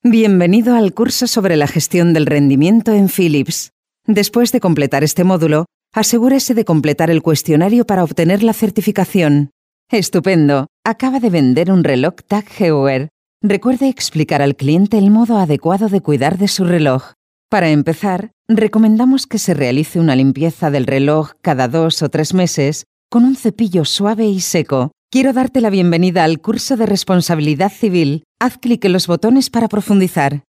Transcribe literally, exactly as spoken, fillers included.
Bienvenido al curso sobre la gestión del rendimiento en Philips. Después de completar este módulo, asegúrese de completar el cuestionario para obtener la certificación. ¡Estupendo! Acaba de vender un reloj Tag Heuer. Recuerde explicar al cliente el modo adecuado de cuidar de su reloj. Para empezar, recomendamos que se realice una limpieza del reloj cada dos o tres meses con un cepillo suave y seco. Quiero darte la bienvenida al curso de responsabilidad civil. Haz clic en los botones para profundizar.